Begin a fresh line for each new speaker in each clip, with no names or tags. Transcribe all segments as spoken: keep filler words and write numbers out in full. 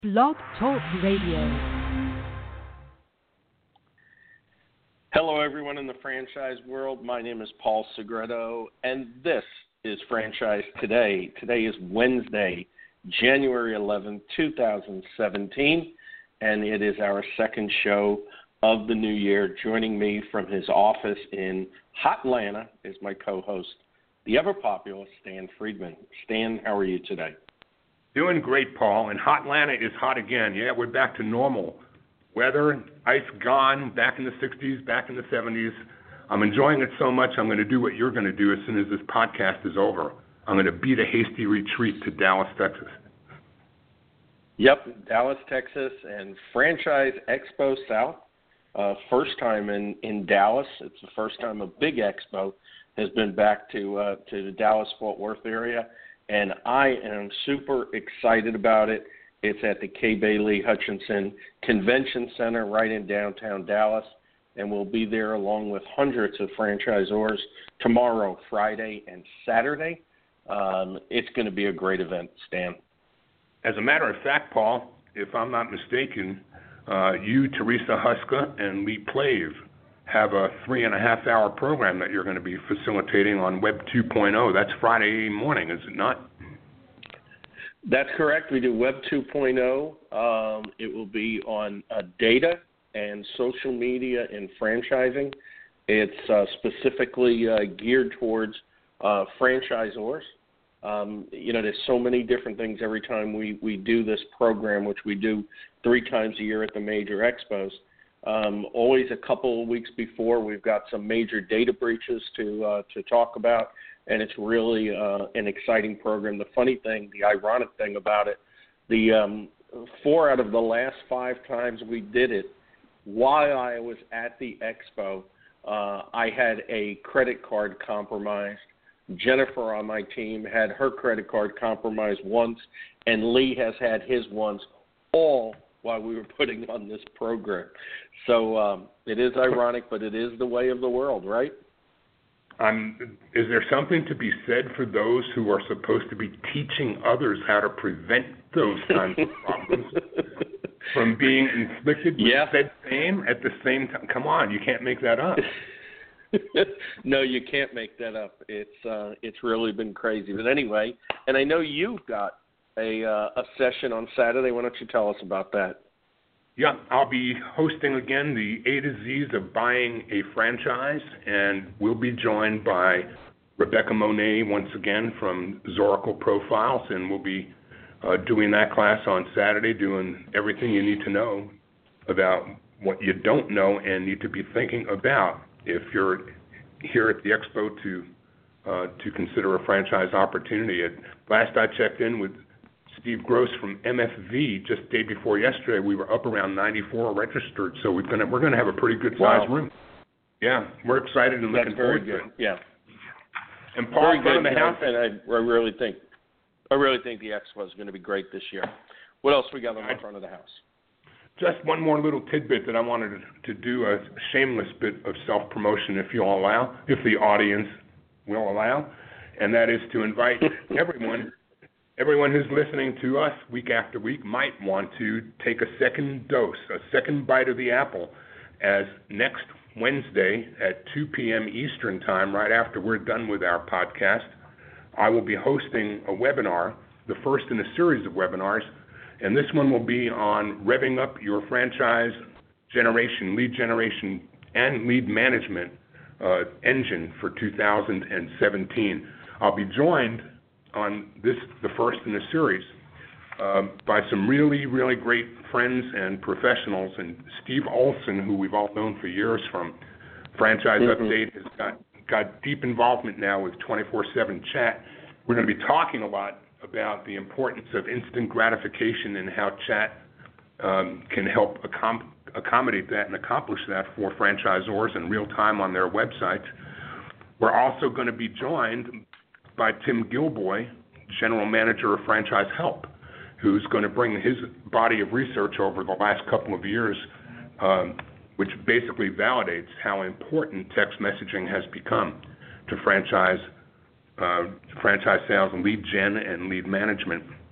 Blog Talk Radio.
Hello, everyone in the franchise world. My name is Paul Segreto, and this is Franchise Today. Today is Wednesday, January eleventh, twenty seventeen, and it is our second show of the new year. Joining me from his office in Hotlanta is my co-host, the ever-popular Stan Friedman. Stan, how are you today?
Doing great, Paul, and Hotlanta is hot again. Yeah, we're back to normal weather, ice gone, back in the sixties, back in the seventies. I'm enjoying it so much, I'm going to do what you're going to do as soon as this podcast is over. I'm going to beat a hasty retreat to Dallas, Texas.
Yep, Dallas, Texas, and Franchise Expo South. Uh, first time in, in Dallas. It's the first time a big expo has been back to uh, to the Dallas-Fort Worth area. And I am super excited about it. It's at the Kay Bailey Hutchinson Convention Center right in downtown Dallas, and we'll be there along with hundreds of franchisors tomorrow, Friday, and Saturday. Um, it's going to be a great event, Stan.
As a matter of fact, Paul, if I'm not mistaken, uh, you, Teresa Huska, and Lee Plave have a three and a half hour program that you're going to be facilitating on Web two point oh. That's Friday morning, is it not?
That's correct. We do Web two point oh. Um, it will be on uh, data and social media and franchising. It's uh, specifically uh, geared towards uh, franchisors. Um, you know, there's so many different things every time we, we do this program, which we do three times a year at the major expos. Um, always a couple of weeks before, we've got some major data breaches to uh, to talk about, and it's really uh, an exciting program. The funny thing, the ironic thing about it, the um, four out of the last five times we did it, while I was at the expo, uh, I had a credit card compromised. Jennifer on my team had her credit card compromised once, and Lee has had his once, all while we were putting on this program. So um, it is ironic, but it is the way of the world, right?
Um, is there something to be said for those who are supposed to be teaching others how to prevent those kinds of problems from being inflicted with
yeah.
said pain at the same time? Come on, you can't make that up.
No, you can't make that up. It's uh, it's really been crazy. But anyway, and I know you've got a uh, a session on Saturday. Why don't you tell us about that?
Yeah, I'll be hosting again the A to Z's of buying a franchise, and we'll be joined by Rebecca Monet once again from Zoracle Profiles, and we'll be uh, doing that class on Saturday, doing everything you need to know about what you don't know and need to be thinking about if you're here at the expo to uh, to consider a franchise opportunity. At last I checked in with Steve Gross from M F V just day before yesterday, we were up around ninety-four registered, so we're gonna we're gonna have a pretty good sized
wow.
room. Yeah, we're excited and
That's
looking
very
forward
good.
to it.
Yeah,
and Paul,
very good.
the house,
and I, I really think I really think the expo is going to be great this year. What else we got on the front of the house?
Just one more little tidbit that I wanted to, to do, a shameless bit of self promotion, if you'll allow, if the audience will allow, and that is to invite everyone. Everyone who's listening to us week after week might want to take a second dose, a second bite of the apple, as next Wednesday at two p.m. Eastern Time, right after we're done with our podcast, I will be hosting a webinar, the first in a series of webinars, and this one will be on revving up your franchise generation, lead generation, and lead management uh, engine for two thousand seventeen. I'll be joined on this, the first in the series, uh, by some really, really great friends and professionals. And Steve Olson, who we've all known for years from Franchise mm-hmm. Update, has got, got deep involvement now with twenty-four seven chat. We're going to be talking a lot about the importance of instant gratification and how chat um, can help accom- accommodate that and accomplish that for franchisors in real time on their websites. We're also going to be joined by Tim Gilboy, General Manager of Franchise Help, who's going to bring his body of research over the last couple of years, um, which basically validates how important text messaging has become to franchise uh, franchise sales and lead gen and lead management.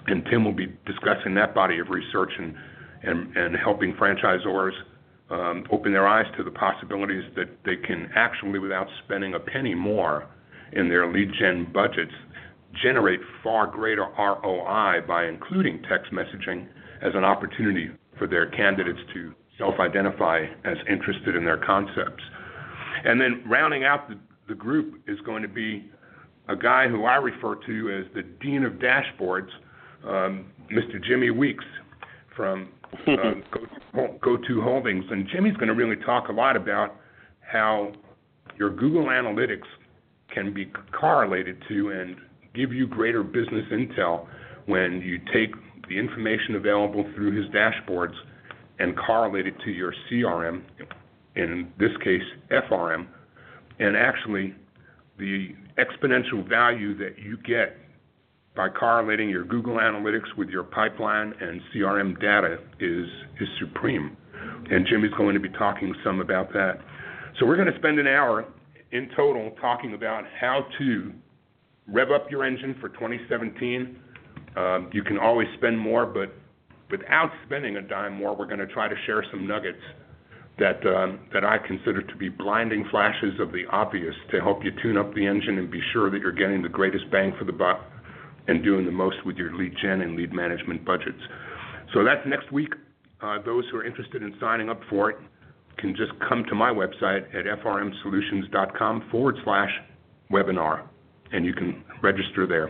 and Tim will be discussing that body of research and, and, and helping franchisors um, open their eyes to the possibilities that they can actually, without spending a penny more in their lead gen budgets, generate far greater R O I by including text messaging as an opportunity for their candidates to self-identify as interested in their concepts. And then rounding out the, the group is going to be a guy who I refer to as the Dean of Dashboards, um, Mister Jimmy Weeks from uh, Go To Holdings. And Jimmy's going to really talk a lot about how your Google Analytics can be correlated to and give you greater business intel when you take the information available through his dashboards and correlate it to your C R M, in this case F R M, and actually the exponential value that you get by correlating your Google Analytics with your pipeline and C R M data is is supreme. And Jimmy's going to be talking some about that. So we're going to spend an hour in total talking about how to rev up your engine for twenty seventeen. Um, you can always spend more, but without spending a dime more, we're going to try to share some nuggets that um, that I consider to be blinding flashes of the obvious to help you tune up the engine and be sure that you're getting the greatest bang for the buck and doing the most with your lead gen and lead management budgets. So that's next week. Uh, those who are interested in signing up for it can just come to my website at frmsolutions.com forward slash webinar, and you can register there.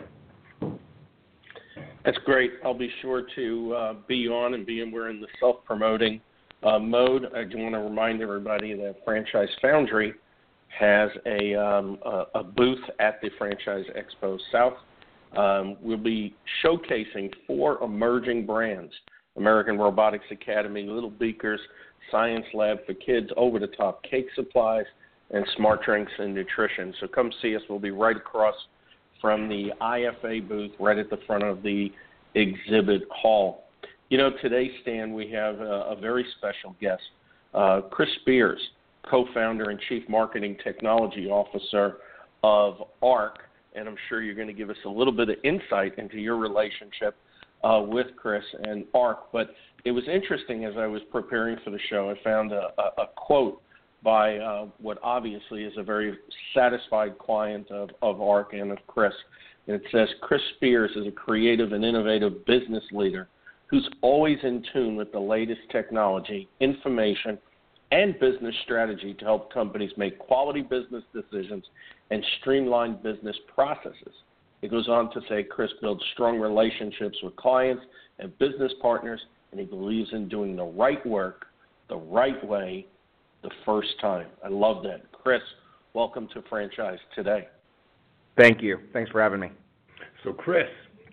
That's great. I'll be sure to uh, be on and be in. We're in the self-promoting uh, mode. I do want to remind everybody that Franchise Foundry has a, um, a, a booth at the Franchise Expo South. Um, we'll be showcasing four emerging brands: American Robotics Academy, Little Beakers, Science Lab for Kids, Over the Top Cake Supplies, and Smart Drinks and Nutrition. So come see us. We'll be right across from the I F A booth, right at the front of the exhibit hall. You know, today, Stan, we have a, a very special guest, uh, Chris Spears, co-founder and chief marketing technology officer of ARC, and I'm sure you're going to give us a little bit of insight into your relationship uh, with Chris and ARC. But it was interesting as I was preparing for the show, I found a, a, a quote by uh, what obviously is a very satisfied client of, of ARC and of Chris. And it says, Chris Spears is a creative and innovative business leader who's always in tune with the latest technology, information, and business strategy to help companies make quality business decisions and streamline business processes. It goes on to say Chris builds strong relationships with clients and business partners, and he believes in doing the right work the right way the first time. I love that. Chris, welcome to Franchise Today.
Thank you. Thanks for having me.
So, Chris,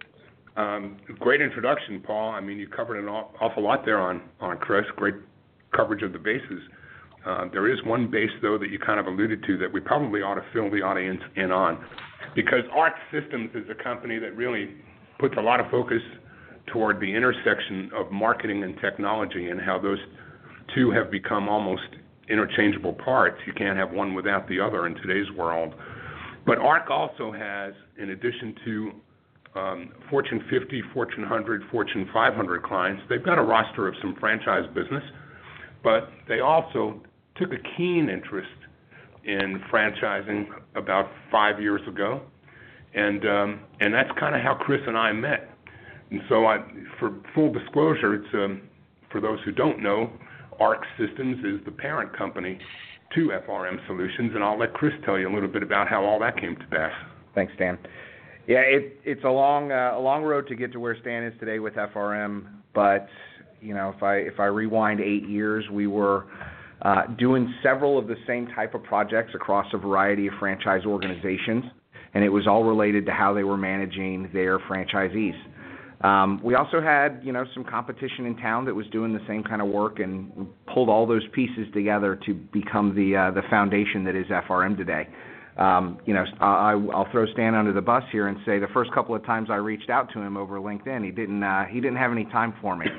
um, great introduction, Paul. I mean, you covered an awful lot there on, on Chris. Great coverage of the bases. Uh, there is one base, though, that you kind of alluded to that we probably ought to fill the audience in on, because ARC Systems is a company that really puts a lot of focus toward the intersection of marketing and technology and how those two have become almost interchangeable parts. You can't have one without the other in today's world. But ARC also has, in addition to um, Fortune fifty, Fortune one hundred, Fortune five hundred clients, they've got a roster of some franchise business, but they also took a keen interest in franchising about five years ago, and um, and that's kind of how Chris and I met. And so, I, for full disclosure, it's um, for those who don't know, ARC Systems is the parent company to F R M Solutions, and I'll let Chris tell you a little bit about how all that came to pass.
Thanks, Stan. Yeah, it, it's a long uh, a long road to get to where Stan is today with F R M, but you know, if I if I rewind eight years, we were uh, doing several of the same type of projects across a variety of franchise organizations, and it was all related to how they were managing their franchisees. Um, we also had, you know, some competition in town that was doing the same kind of work, and pulled all those pieces together to become the uh, the foundation that is F R M today. Um, you know, I, I'll throw Stan under the bus here and say the first couple of times I reached out to him over LinkedIn, he didn't uh, he didn't have any time for me,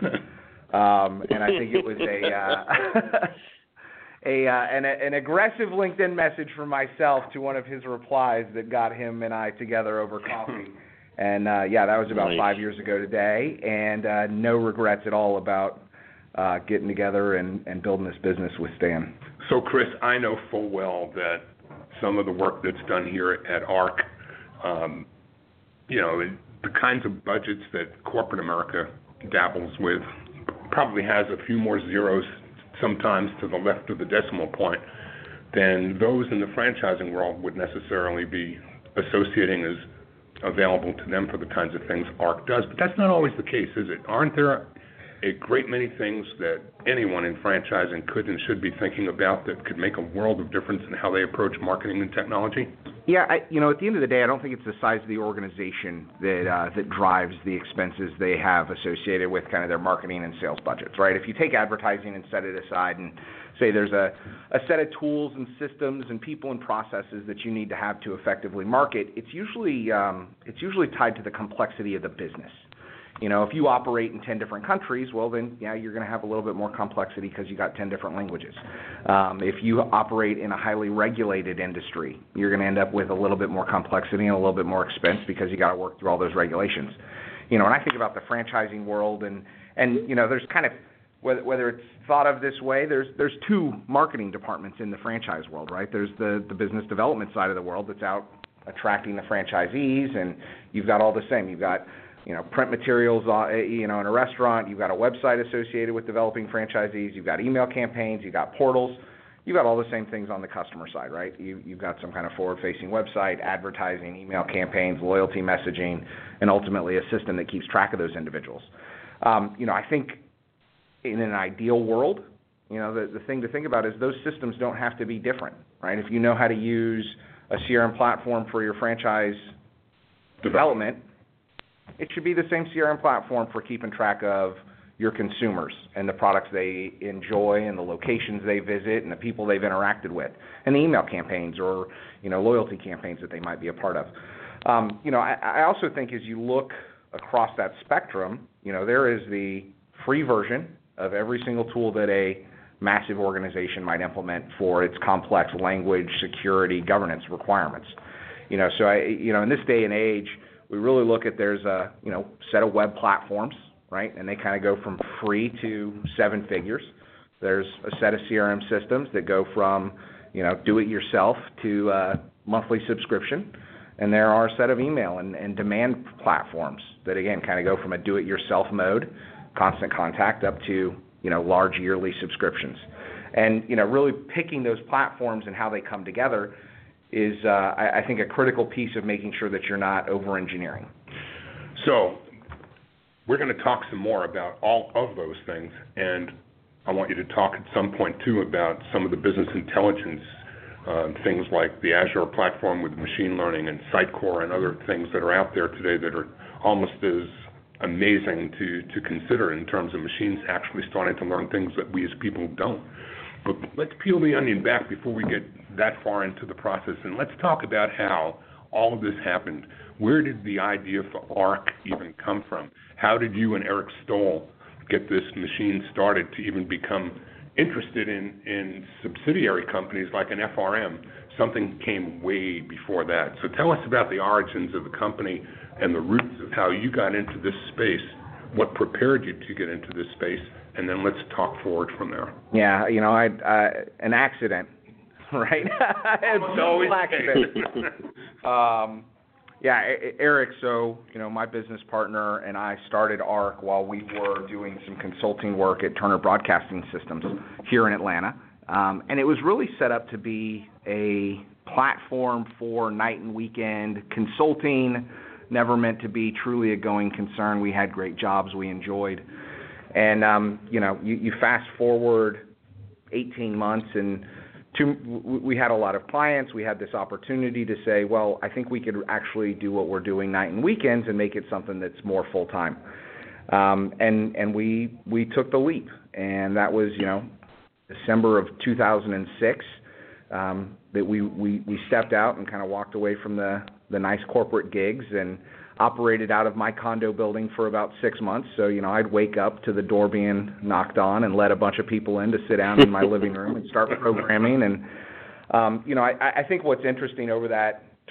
um, and I think it was a uh, a uh, an, an aggressive LinkedIn message from myself to one of his replies that got him and I together over coffee. And, uh, yeah, that was about
nice.
five years ago today, and uh, no regrets at all about uh, getting together and, and building this business with Stan.
So, Chris, I know full well that some of the work that's done here at ARC, um, you know, the kinds of budgets that corporate America dabbles with probably has a few more zeros sometimes to the left of the decimal point than those in the franchising world would necessarily be associating as available to them for the kinds of things ARC does. But that's not always the case, is it? Aren't there a great many things that anyone in franchising could and should be thinking about that could make a world of difference in how they approach marketing and technology?
Yeah, I, you know, at the end of the day, I don't think it's the size of the organization that uh, that drives the expenses they have associated with kind of their marketing and sales budgets, right? If you take advertising and set it aside and say there's a, a set of tools and systems and people and processes that you need to have to effectively market, it's usually um, it's usually tied to the complexity of the business. You know, if you operate in ten different countries, well, then, yeah, you're going to have a little bit more complexity because you got ten different languages. Um, if you operate in a highly regulated industry, you're going to end up with a little bit more complexity and a little bit more expense because you got to work through all those regulations. You know, when I think about the franchising world, and, and you know, there's kind of, whether, whether it's thought of this way, there's there's two marketing departments in the franchise world, right? There's the, the business development side of the world that's out attracting the franchisees, and you've got all the same. You've got you know, print materials, uh, you know, in a restaurant. You've got a website associated with developing franchisees. You've got email campaigns. You've got portals. You've got all the same things on the customer side, right? You, you've got some kind of forward-facing website, advertising, email campaigns, loyalty messaging, and ultimately a system that keeps track of those individuals. Um, you know, I think in an ideal world, you know, the, the thing to think about is those systems don't have to be different, right? If you know how to use a C R M platform for your franchise development, it should be the same C R M platform for keeping track of your consumers and the products they enjoy and the locations they visit and the people they've interacted with and the email campaigns or, you know, loyalty campaigns that they might be a part of. Um, you know, I, I also think as you look across that spectrum, you know, there is the free version of every single tool that a massive organization might implement for its complex language, security, governance requirements. You know, so I, you know, in this day and age, we really look at there's a, you know, set of web platforms, right? And they kind of go from free to seven figures. There's a set of C R M systems that go from, you know, do it yourself to uh, monthly subscription. And there are a set of email and, and demand platforms that, again, kind of go from a do it yourself mode, constant contact, up to, you know, large yearly subscriptions. And, you know, really picking those platforms and how they come together is, uh, I, I think, a critical piece of making sure that you're not over-engineering.
So we're going to talk some more about all of those things, and I want you to talk at some point, too, about some of the business intelligence uh, things like the Azure platform with machine learning and Sitecore and other things that are out there today that are almost as amazing to, to consider in terms of machines actually starting to learn things that we as people don't. But let's peel the onion back before we get that far into the process, and let's talk about how all of this happened. Where did the idea for ARC even come from? How did you and Eric Stoll get this machine started to even become interested in, in subsidiary companies like an F R M? Something came way before that. So tell us about the origins of the company and the roots of how you got into this space, what prepared you to get into this space, and then let's talk forward from there.
Yeah, you know, I uh, an accident, right? It's always an accident. um, yeah, Eric, so, you know, my business partner and I started ARC while we were doing some consulting work at Turner Broadcasting Systems here in Atlanta. Um, and it was really set up to be a platform for night and weekend consulting, never meant to be truly a going concern. We had great jobs we enjoyed. And, um, you know, you, you fast forward eighteen months and two, we had a lot of clients. We had this opportunity to say, well, I think we could actually do what we're doing night and weekends and make it something that's more full-time. Um, and and we we took the leap. And that was, you know, December of two thousand six um, that we, we, we stepped out and kind of walked away from the, the nice corporate gigs and operated out of my condo building for about six months. So, you know, I'd wake up to the door being knocked on and let a bunch of people in to sit down in my living room and start programming. And, um, you know, I, I think what's interesting over that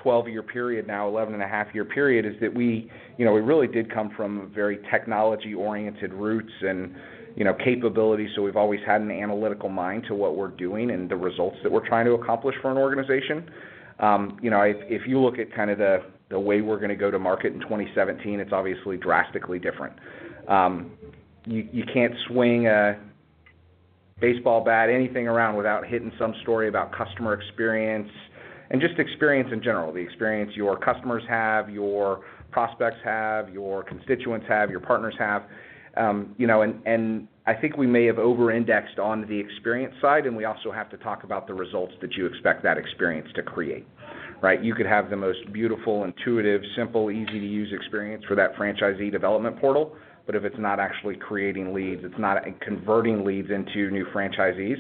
twelve-year period now, eleven and a half year period, is that we, you know, we really did come from very technology-oriented roots and, you know, capabilities. So we've always had an analytical mind to what we're doing and the results that we're trying to accomplish for an organization. Um, you know, if, if you look at kind of the, the way we're going to go to market in twenty seventeen, it's obviously drastically different. Um, you, you can't swing a baseball bat, anything around without hitting some story about customer experience and just experience in general, the experience your customers have, your prospects have, your constituents have, your partners have. Um, you know, and, and I think we may have over-indexed on the experience side, and we also have to talk about the results that you expect that experience to create, right? You could have the most beautiful, intuitive, simple, easy-to-use experience for that franchisee development portal, but if it's not actually creating leads, it's not converting leads into new franchisees,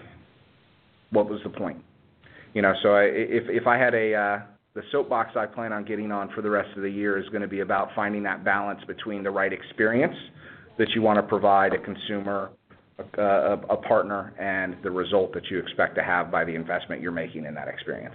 what was the point? You know, so I, if if I had a uh, the soapbox I plan on getting on for the rest of the year is going to be about finding that balance between the right experience that you want to provide a consumer, a, a, a partner, and the result that you expect to have by the investment you're making in that experience.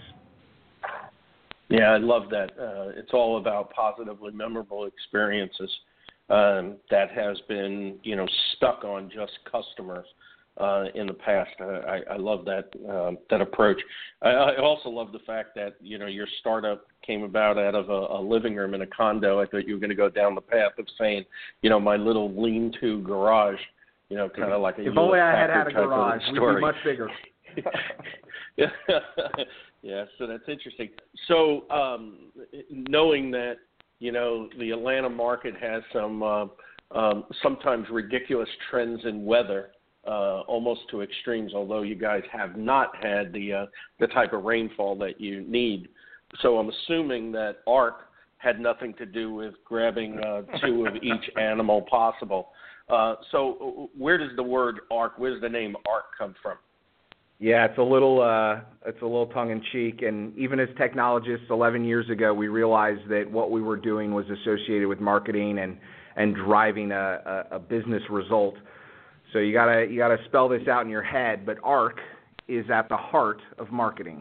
Yeah, I love that. Uh, it's all about positively memorable experiences. Um, that has been, you know, stuck on just customers uh, in the past. I, I love that um, that approach. I, I also love the fact that, you know, your startup came about out of a, a living room in a condo. I thought you were going to go down the path of saying, you know, my little lean-to garage, you know, kind of like a
If only I had had a
type of
garage, we'd
story.
be much bigger.
yeah. yeah, so that's interesting. So um, knowing that, you know, the Atlanta market has some uh, um, sometimes ridiculous trends in weather, uh, almost to extremes, although you guys have not had the uh, the type of rainfall that you need. So I'm assuming that ARC had nothing to do with grabbing uh, two of each animal possible. Uh, so where does the word ARC, where does the name ARC come from?
Yeah, it's a little uh, it's a little tongue-in-cheek, and even as technologists eleven years ago, we realized that what we were doing was associated with marketing and, and driving a, a, a business result. So you gotta you gotta spell this out in your head, but ARC is at the heart of marketing.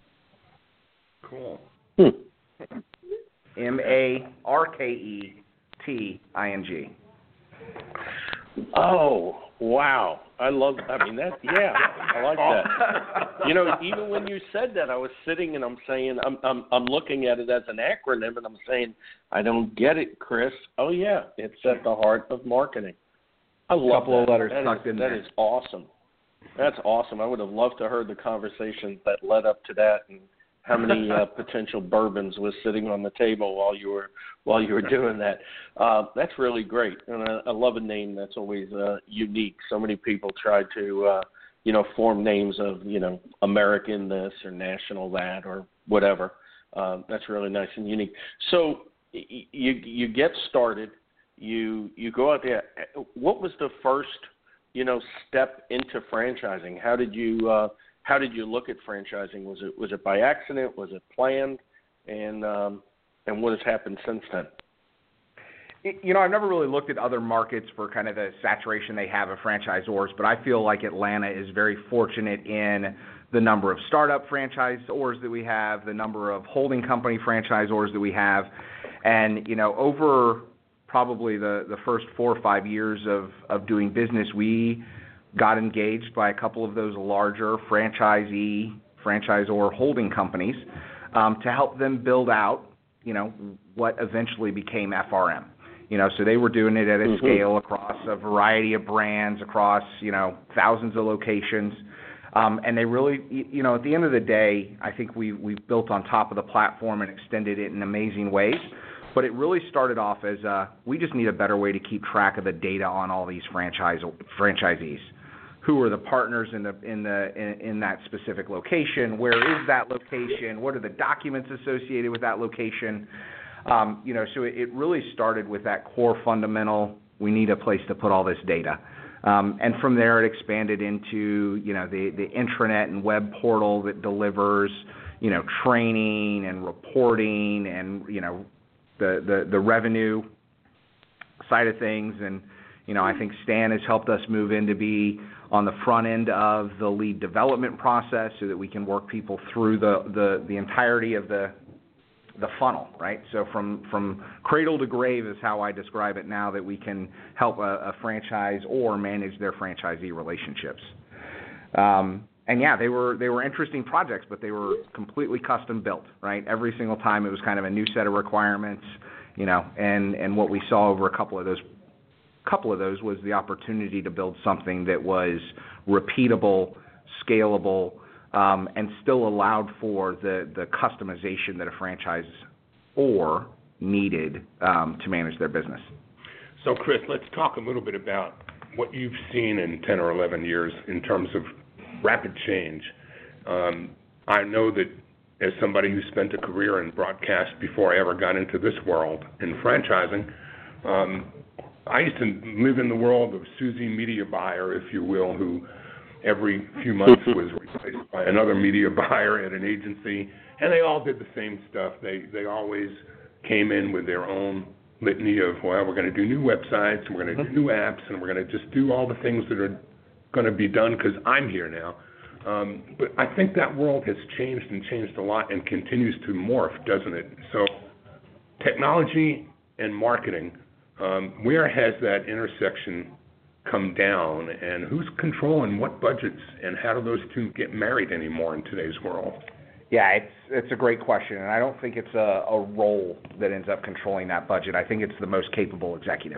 Cool.
Hmm.
M A R K E T I N G.
Oh, wow. I love, I mean, that, yeah, I like that. You know, even when you said that, I was sitting and I'm saying, I'm, I'm, I'm looking at it as an acronym and I'm saying, I don't get it, Chris. Oh, yeah, it's at the heart of marketing. I love
couple
that.
of letters
that
tucked
is,
in
that
there.
is awesome. That's awesome. I would have loved to heard the conversations that led up to that and how many uh, potential bourbons was sitting on the table while you were while you were doing that. Uh, that's really great, and I, I love a name that's always uh, unique. So many people try to, uh, you know, form names of, you know, American this or national that or whatever. Uh, that's really nice and unique. So y- you you get started, you you go out there. What was the first, you know, step into franchising? How did you uh, How did you look at franchising? Was it was it by accident? Was it planned? And um, and what has happened since then?
You know, I've never really looked at other markets for kind of the saturation they have of franchisors, but I feel like Atlanta is very fortunate in the number of startup franchisors that we have, the number of holding company franchisors that we have, and you know, over probably the, the first four or five years of, of doing business, we got engaged by a couple of those larger franchisee, franchisor holding companies um, to help them build out, you know, what eventually became F R M. You know, so they were doing it at a mm-hmm. scale across a variety of brands, across, you know, thousands of locations. Um, and they really, you know, at the end of the day, I think we, we've built on top of the platform and extended it in amazing ways. But it really started off as uh, we just need a better way to keep track of the data on all these franchise franchisees. Who are the partners in the in the in, in that specific location? Where is that location? What are the documents associated with that location? Um, you know, so it, it really started with that core fundamental. We need a place to put all this data, um, and from there it expanded into, you know, the the intranet and web portal that delivers, you know, training and reporting and, you know, the the, the revenue side of things. And you know, I think Stan has helped us move in to be on the front end of the lead development process so that we can work people through the, the, the entirety of the the funnel, right? So from from cradle to grave is how I describe it now, that we can help a, a franchise or manage their franchisee relationships. Um, and yeah, they were they were interesting projects, but they were completely custom built, right? Every single time it was kind of a new set of requirements, you know. And, and what we saw over a couple of those couple of those was the opportunity to build something that was repeatable, scalable, um, and still allowed for the, the customization that a franchise or needed um, to manage their business.
So, Chris, let's talk a little bit about what you've seen in ten or eleven years in terms of rapid change. Um, I know that as somebody who spent a career in broadcast before I ever got into this world in franchising, um, I used to live in the world of Susie Media Buyer, if you will, who every few months was replaced by another media buyer at an agency, and they all did the same stuff. They they always came in with their own litany of, well, we're going to do new websites, and we're going to do new apps, and we're going to just do all the things that are going to be done because I'm here now. Um, but I think that world has changed and changed a lot and continues to morph, doesn't it? So technology and marketing, um, where has that intersection come down, and who's controlling what budgets, and how do those two get married anymore in today's world?
Yeah, it's it's a great question, and I don't think it's a, a role that ends up controlling that budget. I think it's the most capable executive,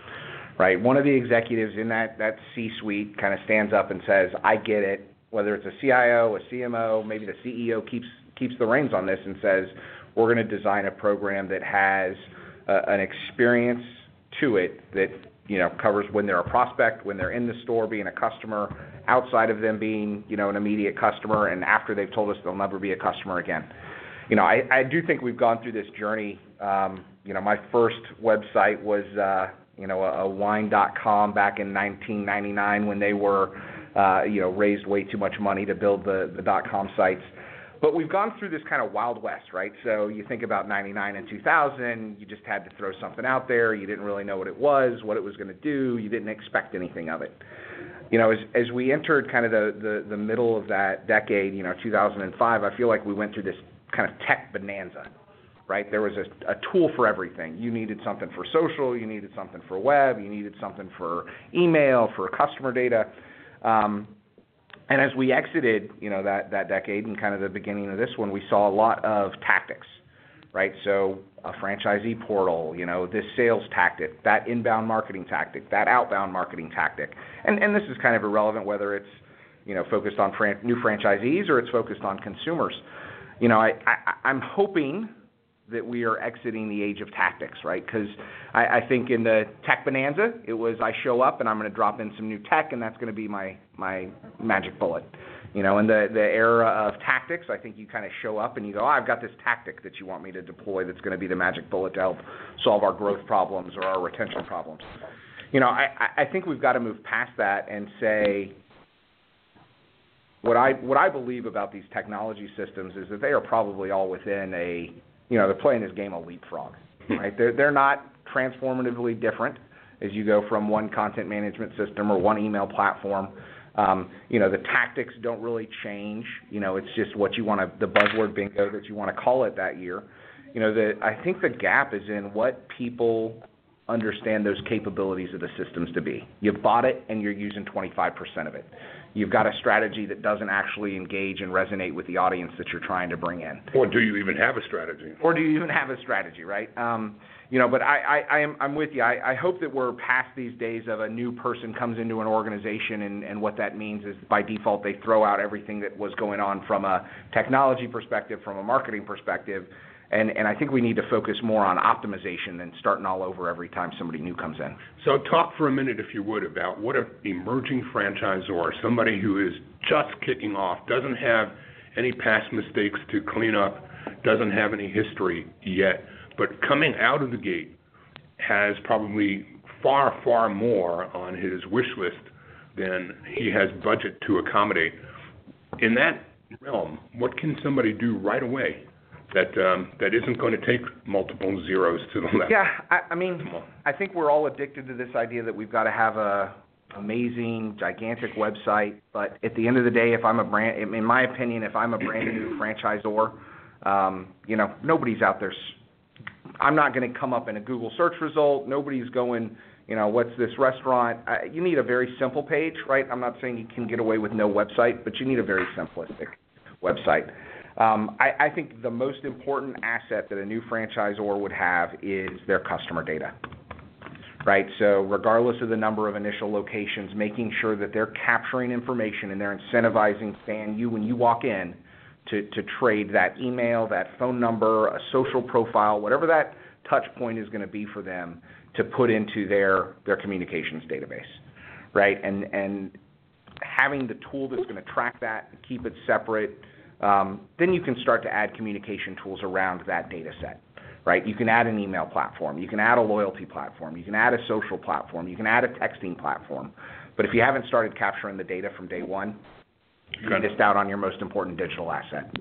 right? One of the executives in that, that C-suite kind of stands up and says, I get it, whether it's a C I O, a C M O, maybe the C E O keeps keeps the reins on this and says, we're going to design a program that has uh, an experience to it that, you know, covers when they're a prospect, when they're in the store being a customer, outside of them being, you know, an immediate customer, and after they've told us they'll never be a customer again. You know, I, I do think we've gone through this journey. Um, you know, my first website was, uh, you know, a, a wine dot com back in nineteen ninety-nine when they were, uh, you know, raised way too much money to build the, the .com sites. But we've gone through this kind of Wild West, right? So you think about ninety-nine and two thousand, you just had to throw something out there. You didn't really know what it was, what it was going to do. You didn't expect anything of it. You know, as as we entered kind of the, the, the middle of that decade, you know, two thousand five, I feel like we went through this kind of tech bonanza, right? There was a, a tool for everything. You needed something for social. You needed something for web. You needed something for email, for customer data. Um, And as we exited, you know, that, that decade and kind of the beginning of this one, we saw a lot of tactics, right? So a franchisee portal, you know, this sales tactic, that inbound marketing tactic, that outbound marketing tactic. And and this is kind of irrelevant whether it's, you know, focused on fran- new franchisees or it's focused on consumers. You know, I, I, I'm hoping that we are exiting the age of tactics, right? Because I, I think in the tech bonanza, it was I show up and I'm going to drop in some new tech, and that's going to be my my magic bullet. You know, in the, the era of tactics, I think you kind of show up and you go, oh, I've got this tactic that you want me to deploy that's going to be the magic bullet to help solve our growth problems or our retention problems. You know, I, I think we've got to move past that and say, what I what I believe about these technology systems is that they are probably all within a, you know, they're playing this game of leapfrog, right? They're, they're not transformatively different as you go from one content management system or one email platform. Um, you know, the tactics don't really change. You know, it's just what you want to, the buzzword bingo that you want to call it that year. You know, the, I think the gap is in what people understand those capabilities of the systems to be. You bought it and you're using twenty-five percent of it. You've got a strategy that doesn't actually engage and resonate with the audience that you're trying to bring in.
Or do you even have a strategy?
Or do you even have a strategy, right? Um, you know, but I, I, I am, I'm with you. I, I hope that we're past these days of a new person comes into an organization and, and what that means is by default they throw out everything that was going on from a technology perspective, from a marketing perspective. And, and I think we need to focus more on optimization than starting all over every time somebody new comes in.
So talk for a minute, if you would, about what an emerging franchisor, somebody who is just kicking off, doesn't have any past mistakes to clean up, doesn't have any history yet, but coming out of the gate has probably far, far more on his wish list than he has budget to accommodate. In that realm, what can somebody do right away that um, that isn't going to take multiple zeros to the left?
Yeah, I, I mean, I think we're all addicted to this idea that we've got to have a amazing, gigantic website. But at the end of the day, if I'm a brand, in my opinion, if I'm a brand new franchisor, Um, you know, nobody's out there. I'm not going to come up in a Google search result. Nobody's going, you know, what's this restaurant? Uh, you need a very simple page, right? I'm not saying you can get away with no website, but you need a very simplistic website. Um, I, I think the most important asset that a new franchisor would have is their customer data, right? So regardless of the number of initial locations, making sure that they're capturing information and they're incentivizing, Stan, you when you walk in to, to trade that email, that phone number, a social profile, whatever that touch point is going to be for them to put into their, their communications database, right? And, and having the tool that's going to track that and keep it separate, um, then you can start to add communication tools around that data set, right? You can add an email platform. You can add a loyalty platform. You can add a social platform. You can add a texting platform. But if you haven't started capturing the data from day one, you missed out on your most important digital asset.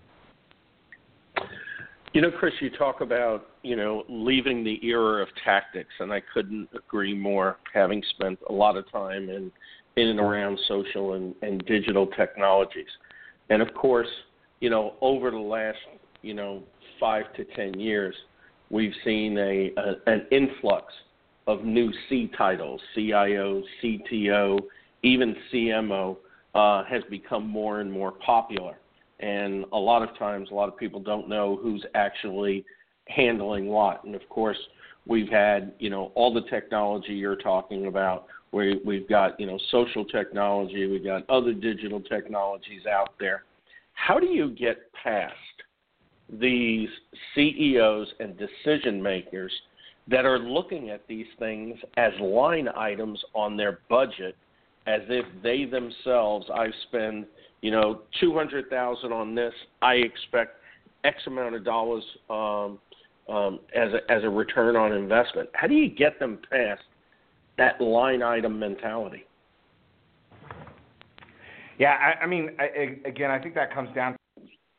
You know, Chris, you talk about, you know, leaving the era of tactics, and I couldn't agree more, having spent a lot of time in, in and around social and, and digital technologies. And, of course, you know, over the last, you know, five to ten years, we've seen a, a an influx of new C titles, C I O, C T O, even C M O uh, has become more and more popular. And a lot of times, a lot of people don't know who's actually handling what. And, of course, we've had, you know, all the technology you're talking about, where we've got, you know, social technology, we've got other digital technologies out there. How do you get past these C E Os and decision makers that are looking at these things as line items on their budget, as if they themselves, I spend, you know, two hundred thousand dollars on this, I expect X amount of dollars um, um, as a, as a return on investment? How do you get them past that line item mentality?
Yeah, I, I mean, I, again, I think that comes down to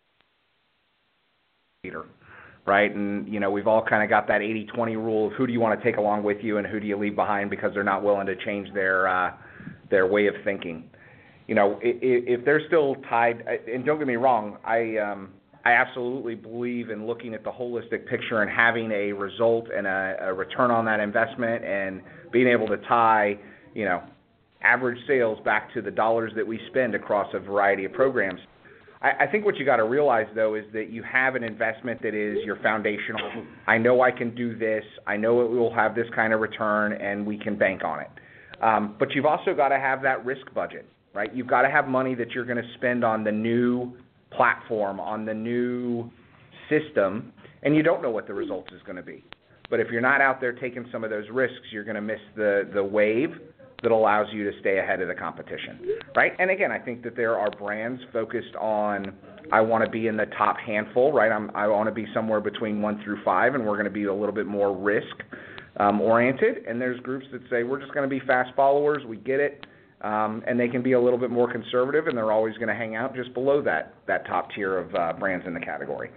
leader, right? And, you know, we've all kind of got that eighty twenty rule of who do you want to take along with you and who do you leave behind because they're not willing to change their uh, their way of thinking. You know, if, if they're still tied, and don't get me wrong, I um, I absolutely believe in looking at the holistic picture and having a result and a, a return on that investment and being able to tie, you know, average sales back to the dollars that we spend across a variety of programs. I, I think what you got to realize, though, is that you have an investment that is your foundational. I know I can do this. I know it will have this kind of return, and we can bank on it. Um, but you've also got to have that risk budget, right? You've got to have money that you're going to spend on the new platform, on the new system, and you don't know what the result is going to be. But if you're not out there taking some of those risks, you're going to miss the, the wave that allows you to stay ahead of the competition, right? And again, I think that there are brands focused on, I want to be in the top handful, right? I'm, I want to be somewhere between one through five, and we're going to be a little bit more risk um, oriented. And there's groups that say we're just going to be fast followers. We get it, um, and they can be a little bit more conservative, and they're always going to hang out just below that that top tier of uh, brands in the category.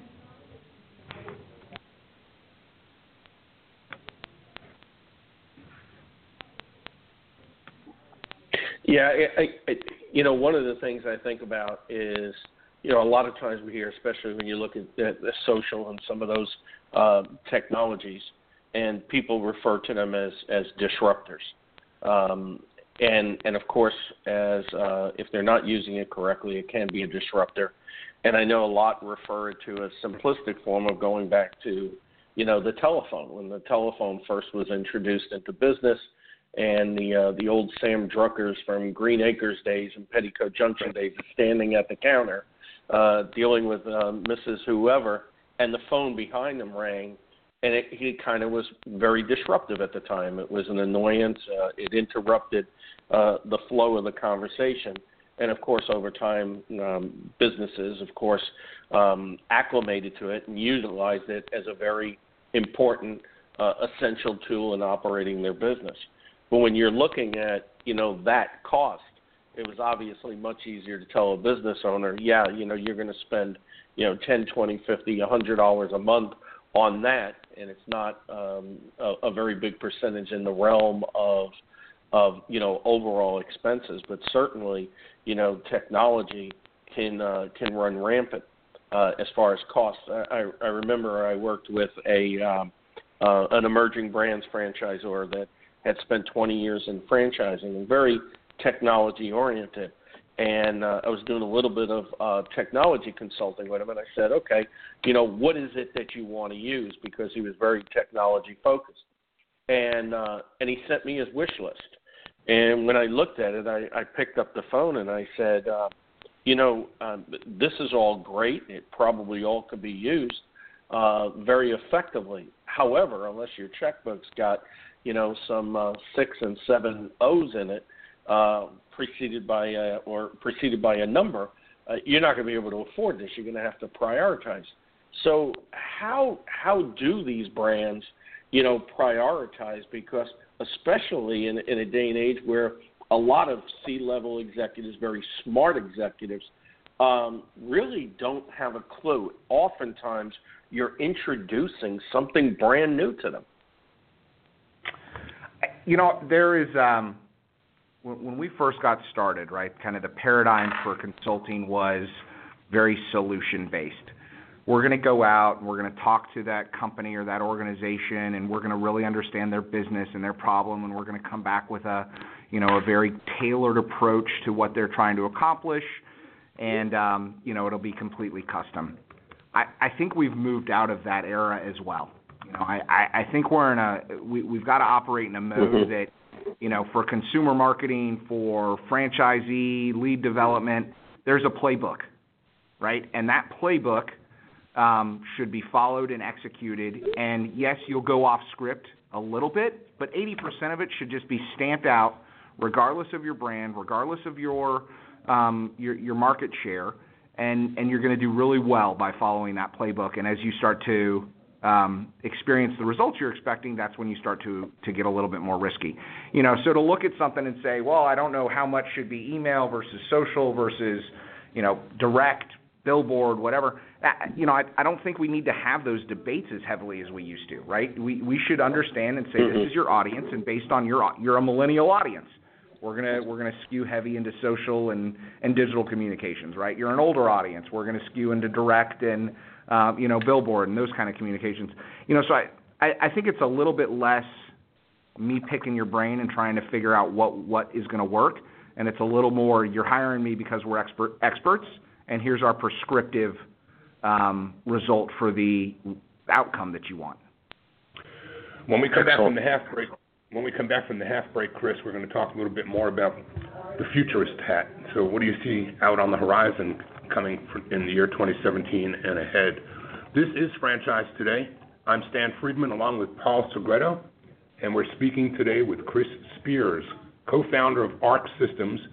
Yeah, I, I, you know, one of the things I think about is, you know, a lot of times we hear, especially when you look at the, the social and some of those uh, technologies, and people refer to them as, as disruptors. Um, and, and, of course, as uh, if they're not using it correctly, it can be a disruptor. And I know a lot refer to a simplistic form of going back to, you know, the telephone. When the telephone first was introduced into business, and the uh, the old Sam Druckers from Green Acres days and Petticoat Junction days standing at the counter, uh, dealing with uh, Missus Whoever, and the phone behind them rang, and it, he kind of was very disruptive at the time. It was an annoyance. Uh, it interrupted uh, the flow of the conversation. And, of course, over time, um, businesses, of course, um, acclimated to it and utilized it as a very important, uh, essential tool in operating their business. But when you're looking at, you know, that cost, it was obviously much easier to tell a business owner, yeah, you know, you're going to spend, you know, ten, twenty, fifty, one hundred dollars a month on that, and it's not um, a, a very big percentage in the realm of, of, you know, overall expenses. But certainly, you know, technology can uh, can run rampant uh, as far as costs. I, I remember I worked with a um, uh, an emerging brands franchisor that had spent twenty years in franchising and very technology oriented. And uh, I was doing a little bit of uh, technology consulting with him, and I said, okay, you know, what is it that you want to use? Because he was very technology focused. And uh, and he sent me his wish list. And when I looked at it, I, I picked up the phone and I said, uh, you know, uh, this is all great. It probably all could be used uh, very effectively. However, unless your checkbook's got, you know, some uh, six and seven O's in it, uh, preceded by a, or preceded by a number, uh, you're not going to be able to afford this. You're going to have to prioritize. So how how do these brands, you know, prioritize? Because especially in, in a day and age where a lot of C-level executives, very smart executives, um, really don't have a clue. Oftentimes, you're introducing something brand new to them.
You know, there is, um, when, when we first got started, right, kind of the paradigm for consulting was very solution-based. We're going to go out and we're going to talk to that company or that organization, and we're going to really understand their business and their problem, and we're going to come back with a, you know, a very tailored approach to what they're trying to accomplish, and, um, you know, it'll be completely custom. I, I think we've moved out of that era as well. You know, I, I, I think we're in a, we, we've got to operate in a mode mm-hmm. that, you know, for consumer marketing, for franchisee, lead development, there's a playbook, right? And that playbook Um, should be followed and executed. And yes, you'll go off script a little bit, but eighty percent of it should just be stamped out, regardless of your brand, regardless of your um, your, your market share, and, and you're going to do really well by following that playbook. And as you start to um, experience the results you're expecting, that's when you start to, to get a little bit more risky. You know, so to look at something and say, well, I don't know how much should be email versus social versus, you know, direct, billboard, whatever. You know, I, I don't think we need to have those debates as heavily as we used to, right? We we should understand and say mm-hmm. this is your audience, and based on your you're a millennial audience, we're gonna we're gonna skew heavy into social and, and digital communications, right? You're an older audience, we're gonna skew into direct and uh, you know billboard and those kind of communications. You know, so I, I I think it's a little bit less me picking your brain and trying to figure out what what is going to work, and it's a little more you're hiring me because we're expert experts. And here's our prescriptive um, result for the outcome that you want.
When we come back from the half break, when we come back from the half break, Chris, we're going to talk a little bit more about the futurist hat. So, what do you see out on the horizon coming in the year twenty seventeen and ahead? This is Franchise Today. I'm Stan Friedman, along with Paul Segreto, and we're speaking today with Chris Spears, co-founder of ARC Systems,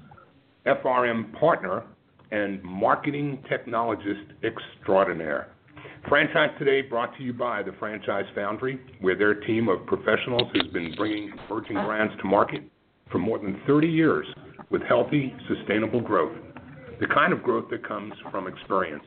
F R M partner, and marketing technologist extraordinaire. Franchise Today brought to you by the Franchise Foundry, where their team of professionals has been bringing emerging brands to market for more than thirty years with healthy, sustainable growth, the kind of growth that comes from experience.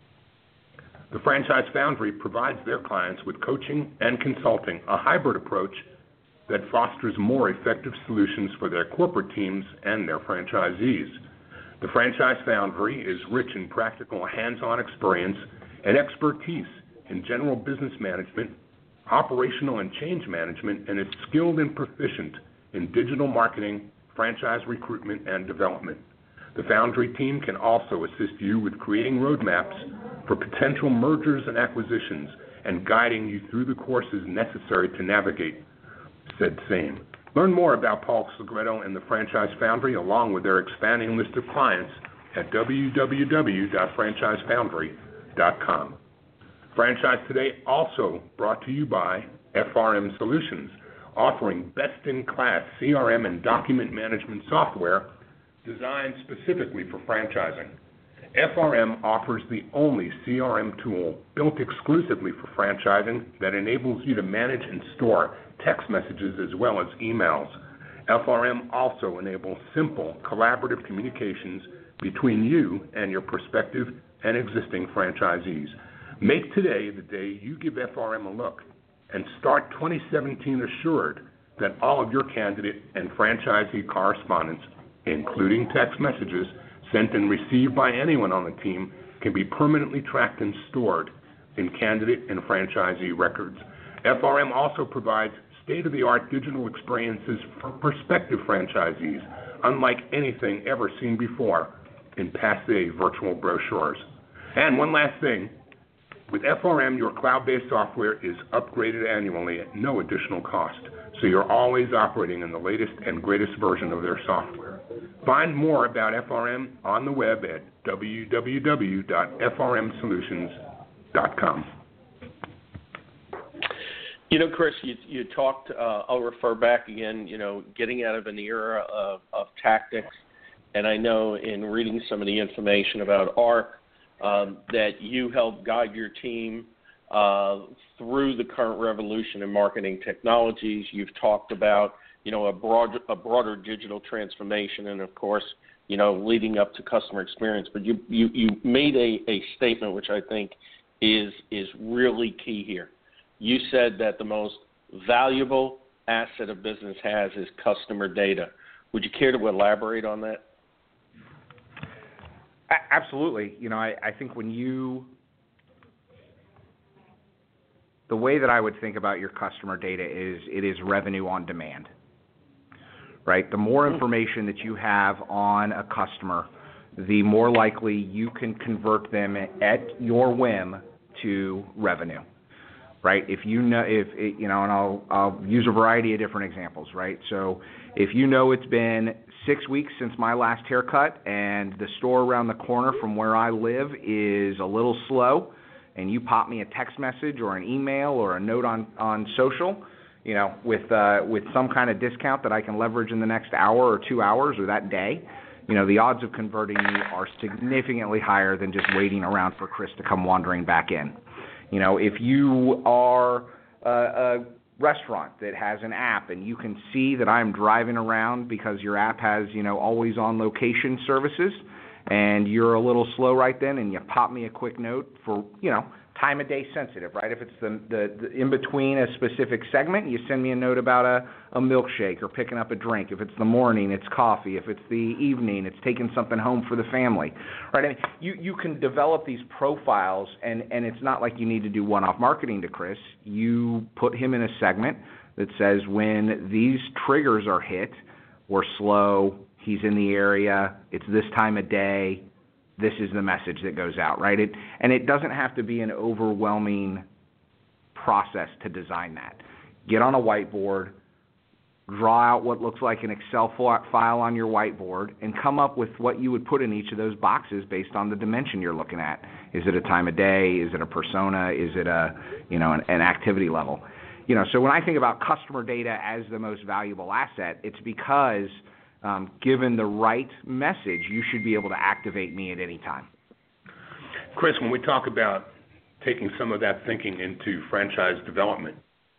The Franchise Foundry provides their clients with coaching and consulting, a hybrid approach that fosters more effective solutions for their corporate teams and their franchisees. The Franchise Foundry is rich in practical hands-on experience and expertise in general business management, operational and change management, and is skilled and proficient in digital marketing, franchise recruitment, and development. The Foundry team can also assist you with creating roadmaps for potential mergers and acquisitions and guiding you through the courses necessary to navigate said same. Learn more about Paul Segreto and the Franchise Foundry, along with their expanding list of clients, at w w w dot franchise foundry dot com. Franchise Today also brought to you by F R M Solutions, offering best-in-class C R M and document management software designed specifically for franchising. F R M offers the only C R M tool built exclusively for franchising that enables you to manage and store text messages as well as emails. F R M also enables simple collaborative communications between you and your prospective and existing franchisees. Make today the day you give F R M a look and start twenty seventeen assured that all of your candidate and franchisee correspondence, including text messages sent and received by anyone on the team, can be permanently tracked and stored in candidate and franchisee records. F R M also provides state-of-the-art digital experiences for prospective franchisees, unlike anything ever seen before in passe virtual brochures. And one last thing, with F R M, your cloud-based software is upgraded annually at no additional cost, so you're always operating in the latest and greatest version of their software. Find more about F R M on the web at w w w dot f r m solutions dot com.
You know, Chris, you, you talked, uh, I'll refer back again, you know, getting out of an era of, of tactics. And I know in reading some of the information about ARC um, that you helped guide your team uh, through the current revolution in marketing technologies. You've talked about, you know, a, broad, a broader digital transformation and, of course, you know, leading up to customer experience. But you, you, you made a, a statement which I think is is really key here. You said that the most valuable asset a business has is customer data. Would you care to elaborate on that?
Absolutely. You know, I, I think when you, the way that I would think about your customer data is it is revenue on demand, right? The more information that you have on a customer, the more likely you can convert them at your whim to revenue. Right? If you know, if it, you know, and I'll I'll use a variety of different examples. Right? So if you know it's been six weeks since my last haircut, and the store around the corner from where I live is a little slow, and you pop me a text message or an email or a note on on social, you know, with uh, with some kind of discount that I can leverage in the next hour or two hours or that day, you know, the odds of converting me are significantly higher than just waiting around for Chris to come wandering back in. You know, if you are a, a restaurant that has an app and you can see that I'm driving around because your app has, you know, always on location services and you're a little slow right then and you pop me a quick note for, you know, time of day sensitive, right? If it's the, the, the in between a specific segment, you send me a note about a, a milkshake or picking up a drink. If it's the morning, it's coffee. If it's the evening, it's taking something home for the family, right? I mean, you, you can develop these profiles, and, and it's not like you need to do one-off marketing to Chris. You put him in a segment that says when these triggers are hit, we're slow, he's in the area, it's this time of day, this is the message that goes out, right? It, and it doesn't have to be an overwhelming process to design that. Get on a whiteboard, draw out what looks like an Excel file on your whiteboard, and come up with what you would put in each of those boxes based on the dimension you're looking at. Is it a time of day? Is it a persona? Is it a, you know, an, an activity level? You know, so when I think about customer data as the most valuable asset, it's because Um, given the right message, you should be able to activate me at any time.
Chris, when we talk about taking some of that thinking into franchise development,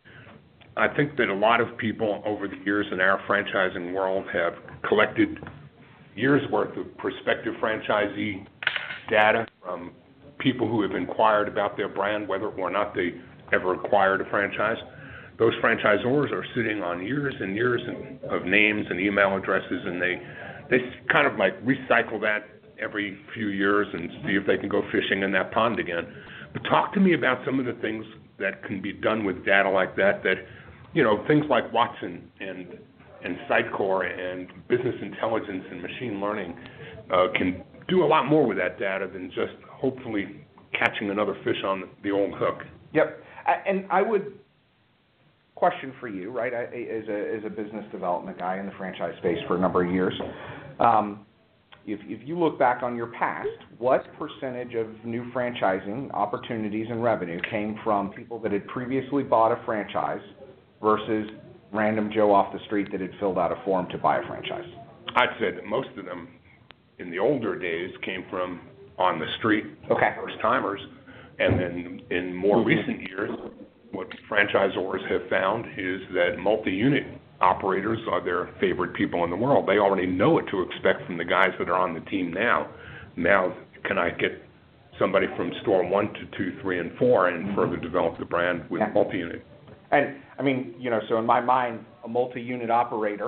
I think that a lot of people over the years in our franchising world have collected years' worth of prospective franchisee data from people who have inquired about their brand, whether or not they ever acquired a franchise. Those franchisors are sitting on years and years of names and email addresses, and they they kind of like recycle that every few years and see if they can go fishing in that pond again. But talk to me about some of the things that can be done with data like that, that, you know, things like Watson and and Sitecore and business intelligence and machine learning uh, can do a lot more with that data than just hopefully catching another fish on the old hook.
Yep. And I would question for you, right, I, as a as a business development guy in the franchise space for a number of years, um, if if you look back on your past, what percentage of new franchising opportunities and revenue came from people that had previously bought a franchise versus random Joe off the street that had filled out a form to buy a franchise?
I'd say that most of them in the older days came from on the street,
okay,
first timers, and then in more mm-hmm. recent years, what franchisors have found is that multi-unit operators are their favorite people in the world. They already know what to expect from the guys that are on the team now. Now, can I get somebody from store one to two, three, and four and mm-hmm. further develop the brand with
yeah.
multi-unit?
And, I mean, you know, so in my mind, a multi-unit operator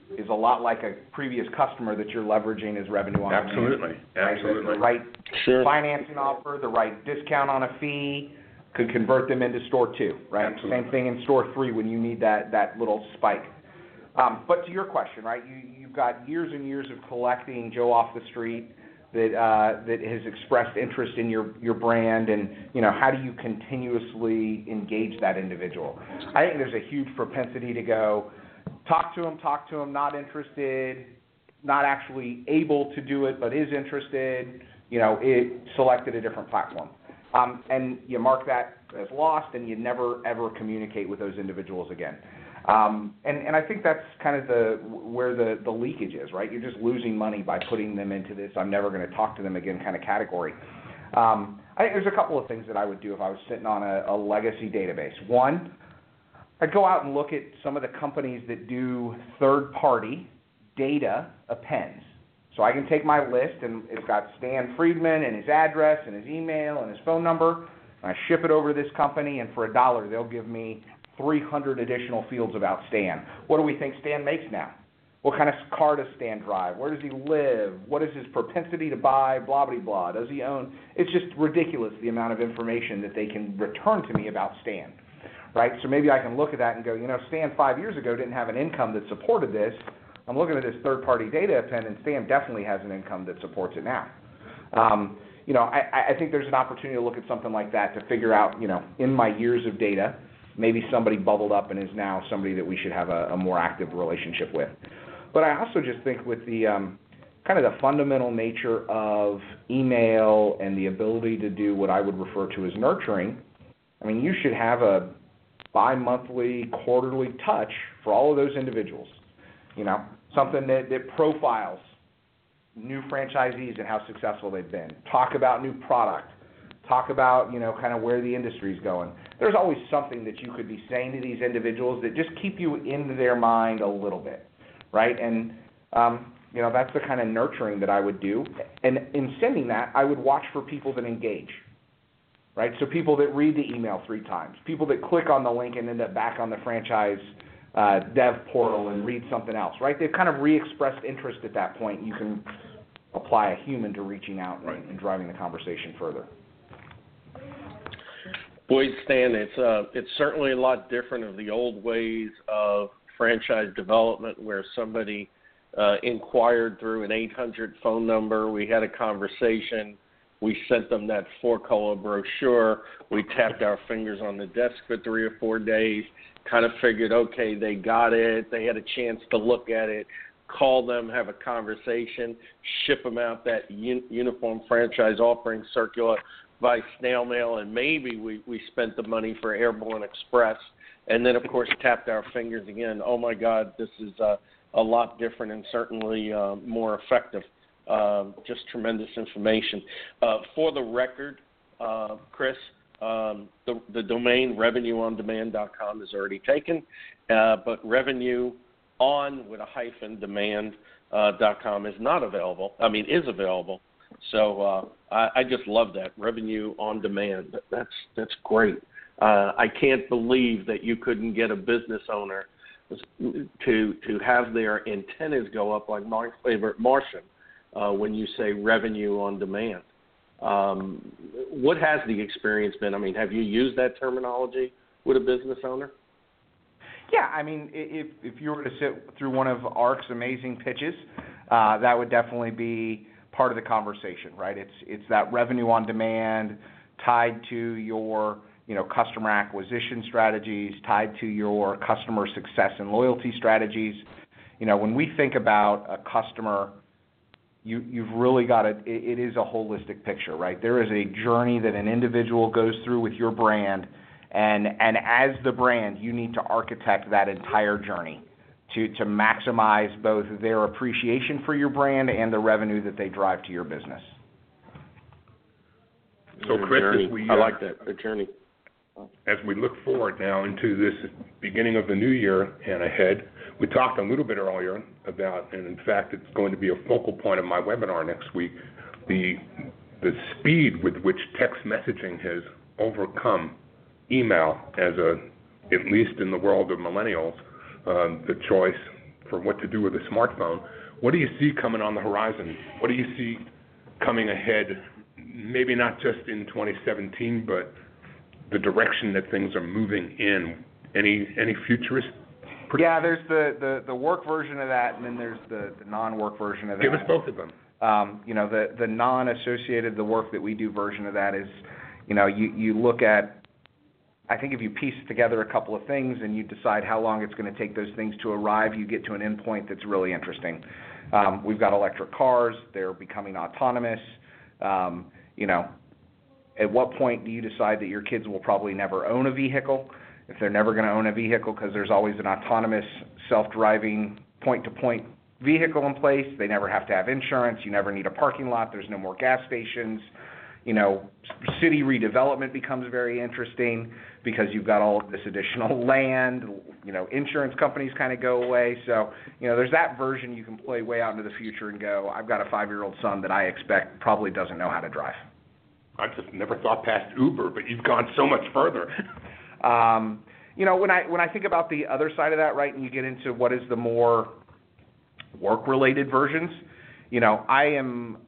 is a lot like a previous customer that you're leveraging as revenue on demand.
Absolutely, absolutely.
The right
Sure.
financing offer, the right discount on a fee could convert them into store two, right?
Absolutely.
Same thing in store three when you need that, that little spike. Um, but to your question, right, you, you've got years and years of collecting Joe off the street that uh, that has expressed interest in your, your brand, and, you know, how do you continuously engage that individual? I think there's a huge propensity to go, talk to them, talk to them, not interested, not actually able to do it, but is interested, you know, it selected a different platform. Um, and you mark that as lost, and you never, ever communicate with those individuals again. Um, and, and I think that's kind of the where the, the leakage is, right? You're just losing money by putting them into this I'm never going to talk to them again kind of category. Um, I think there's a couple of things that I would do if I was sitting on a, a legacy database. One, I'd go out and look at some of the companies that do third-party data appends. So I can take my list, and it's got Stan Friedman and his address and his email and his phone number, and I ship it over to this company, and for a dollar they'll give me three hundred additional fields about Stan. What do we think Stan makes now? What kind of car does Stan drive? Where does he live? What is his propensity to buy? Blah, blah, blah. Does he own? It's just ridiculous the amount of information that they can return to me about Stan, right? So maybe I can look at that and go, you know, Stan five years ago didn't have an income that supported this. I'm looking at this third-party data append, and Stan definitely has an income that supports it now. Um, you know, I, I think there's an opportunity to look at something like that to figure out, you know, in my years of data, maybe somebody bubbled up and is now somebody that we should have a, a more active relationship with. But I also just think with the um, kind of the fundamental nature of email and the ability to do what I would refer to as nurturing, I mean, you should have a bi-monthly, quarterly touch for all of those individuals. You know, something that, that profiles new franchisees and how successful they've been. Talk about new product. Talk about, you know, kind of where the industry's going. There's always something that you could be saying to these individuals that just keep you in their mind a little bit, right? And, um, you know, that's the kind of nurturing that I would do. And in sending that, I would watch for people that engage, right? So people that read the email three times, people that click on the link and end up back on the franchise uh, dev portal and read something else, right? They've kind of re-expressed interest at that point. You can apply a human to reaching out and, and driving the conversation further.
Boy, Stan, it's uh, it's certainly a lot different of the old ways of franchise development, where somebody uh, inquired through an eight hundred phone number. We had a conversation. We sent them that four-color brochure. We tapped our fingers on the desk for three or four days, kind of figured, okay, they got it. They had a chance to look at it, call them, have a conversation, ship them out that un- uniform franchise offering circular by snail mail, and maybe we, we spent the money for Airborne Express, and then, of course, tapped our fingers again. Oh, my God, this is uh, a lot different and certainly uh, more effective. Uh, just tremendous information. Uh, for the record, uh, Chris, um, the, the domain revenue on demand dot com is already taken, uh, but revenue on with a hyphen demand uh, dot com is not available. I mean, is available. So uh, I, I just love that, revenue on demand. That's that's great. Uh, I can't believe that you couldn't get a business owner to to have their antennas go up like my favorite Martian uh, when you say revenue on demand. Um, what has the experience been? I mean, have you used that terminology with a business owner?
Yeah, I mean, if if you were to sit through one of ARC's amazing pitches, uh, that would definitely be part of the conversation, right? It's it's that revenue on demand tied to your, you know, customer acquisition strategies, tied to your customer success and loyalty strategies. You know, when we think about a customer, you you've really got to, it, it is a holistic picture, right? There is a journey that an individual goes through with your brand, and and as the brand, you need to architect that entire journey to, to maximize both their appreciation for your brand and the revenue that they drive to your business.
So, Chris, as we, uh,
I like that, the journey.
As we look forward now into this beginning of the new year and ahead, we talked a little bit earlier about, and in fact it's going to be a focal point of my webinar next week, the the speed with which text messaging has overcome email as a, at least in the world of millennials, Um, the choice for what to do with a smartphone. What do you see coming on the horizon? What do you see coming ahead, maybe not just in twenty seventeen, but the direction that things are moving in? Any any futurist?
Yeah, there's the, the, the work version of that, and then there's the, the non-work version of that.
Give us both of them.
Um, you know, the, the non-associated, the work that we do version of that is, you know, you, you look at, I think if you piece together a couple of things and you decide how long it's going to take those things to arrive, you get to an endpoint that's really interesting. Um, we've got electric cars. They're becoming autonomous. Um, you know, at what point do you decide that your kids will probably never own a vehicle? If they're never going to own a vehicle because there's always an autonomous, self-driving, point-to-point vehicle in place, they never have to have insurance, you never need a parking lot, there's no more gas stations. You know, city redevelopment becomes very interesting because you've got all of this additional land. You know, insurance companies kind of go away. So, you know, there's that version you can play way out into the future and go, I've got a five-year-old son that I expect probably doesn't know how to drive.
I just never thought past Uber, but you've gone so much further.
Um, you know, when I when I think about the other side of that, right, and you get into what is the more work-related versions, you know, I am,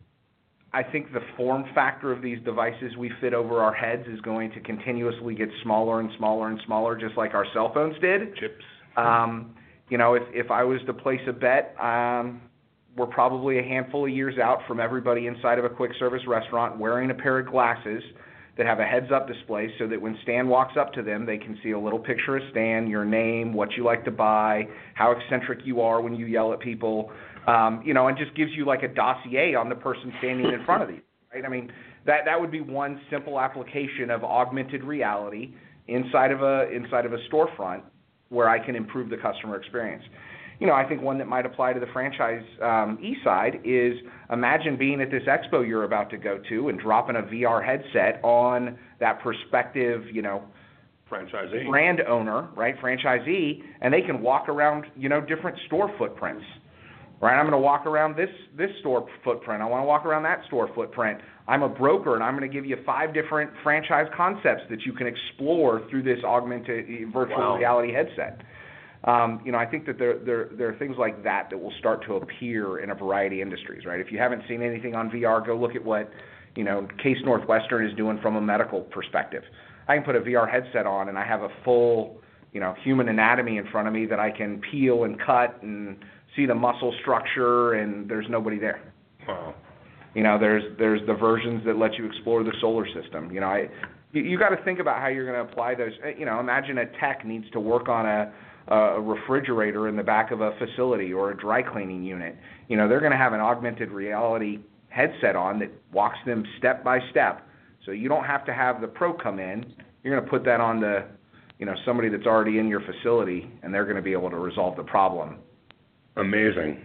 I think the form factor of these devices we fit over our heads is going to continuously get smaller and smaller and smaller, just like our cell phones did.
Chips.
Um, you know, if, if I was to place a bet, um, we're probably a handful of years out from everybody inside of a quick service restaurant wearing a pair of glasses that have a heads-up display so that when Stan walks up to them, they can see a little picture of Stan, your name, what you like to buy, how eccentric you are when you yell at people, um, you know, and just gives you like a dossier on the person standing in front of you, right? I mean, that that would be one simple application of augmented reality inside of a inside of a storefront where I can improve the customer experience. You know, I think one that might apply to the franchise um, e-side is imagine being at this expo you're about to go to and dropping a V R headset on that prospective, you know,
franchisee,
brand owner, right, franchisee, and they can walk around, you know, different store footprints, right? I'm going to walk around this this store footprint. I want to walk around that store footprint. I'm a broker, and I'm going to give you five different franchise concepts that you can explore through this augmented virtual
wow.
reality headset. Um, you know, I think that there, there there are things like that that will start to appear in a variety of industries, right? If you haven't seen anything on V R, go look at what, you know, Case Northwestern is doing from a medical perspective. I can put a V R headset on and I have a full, you know, human anatomy in front of me that I can peel and cut and see the muscle structure, and there's nobody there.
Wow.
You know, there's there's the versions that let you explore the solar system. You know, I you, you got to think about how you're going to apply those. You know, imagine a tech needs to work on a a refrigerator in the back of a facility or a dry cleaning unit. You know, they're going to have an augmented reality headset on that walks them step by step. So you don't have to have the pro come in. You're going to put that on the, you know, somebody that's already in your facility, and they're going to be able to resolve the problem.
Amazing.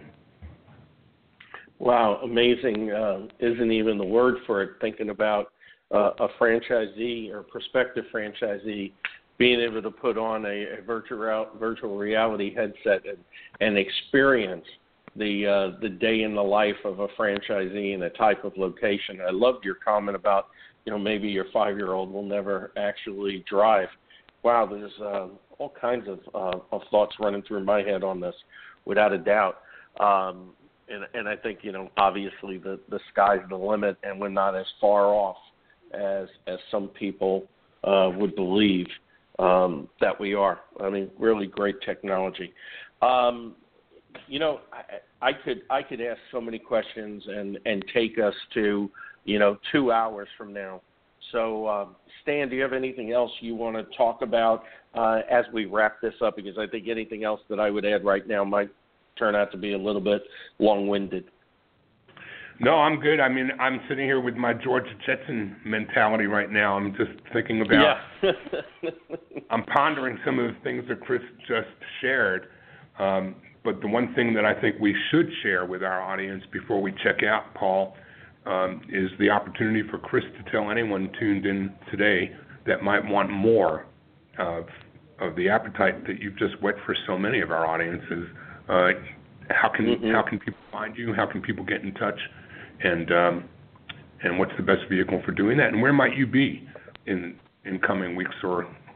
Wow, amazing uh, isn't even the word for it. Thinking about uh, a franchisee or prospective franchisee being able to put on a, a virtual virtual reality headset and, and experience the uh, the day in the life of a franchisee in a type of location. I loved your comment about, you know, maybe your five-year-old will never actually drive. Wow, there's uh, all kinds of, uh, of thoughts running through my head on this, without a doubt. Um, and, and I think, you know, obviously the, the sky's the limit, and we're not as far off as as some people uh, would believe. Um, that we are. I mean, really great technology. Um, you know, I, I could I could ask so many questions and, and take us to, you know, two hours from now. So, um, Stan, do you have anything else you want to talk about uh, as we wrap this up? Because I think anything else that I would add right now might turn out to be a little bit long-winded.
No, I'm good. I mean, I'm sitting here with my George Jetson mentality right now. I'm just thinking about,
yeah.
I'm pondering some of the things that Chris just shared. Um, but the one thing that I think we should share with our audience before we check out, Paul, um, is the opportunity for Chris to tell anyone tuned in today that might want more of, of the appetite that you've just whet for so many of our audiences. Uh, how can mm-hmm. how can people find you? How can people get in touch? And um, and what's the best vehicle for doing that? And where might you be in in coming weeks or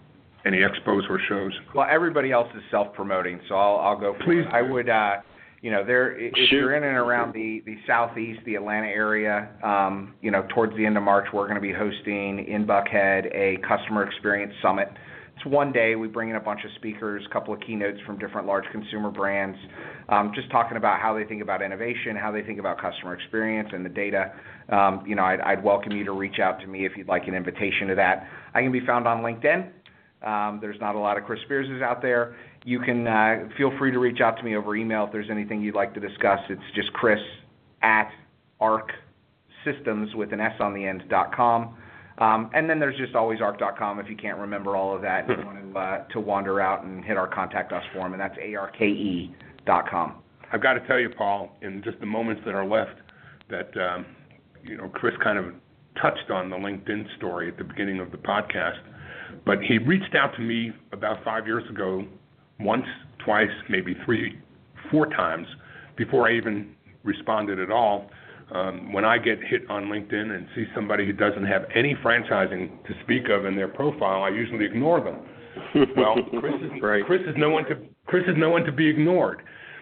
any expos or shows?
Well, everybody else is self-promoting, so I'll, I'll go. For
Please.
It. I would, uh, you know, there. If
Shoot.
you're in and around the, the southeast, the Atlanta area, um, you know, towards the end of March, we're going to be hosting in Buckhead a customer experience summit. It's one day. We bring in a bunch of speakers, a couple of keynotes from different large consumer brands, um, just talking about how they think about innovation, how they think about customer experience and the data. Um, you know, I'd, I'd welcome you to reach out to me if you'd like an invitation to that. I can be found on LinkedIn. Um, there's not a lot of Chris Spearses out there. You can uh, feel free to reach out to me over email if there's anything you'd like to discuss. It's just Chris at arc systems with an S on the end dot com. Um, and then there's just always arc dot com if you can't remember all of that and you want to, uh, to wander out and hit our contact us form, and that's A R K E dot com.
I've got to tell you, Paul, in just the moments that are left, that um, you know, Chris kind of touched on the LinkedIn story at the beginning of the podcast, but he reached out to me about five years ago, once, twice, maybe three, four times, before I even responded at all. Um, when I get hit on LinkedIn and see somebody who doesn't have any franchising to speak of in their profile, I usually ignore them. Well, Chris is,
right.
Chris is no one to Chris is no one to be ignored.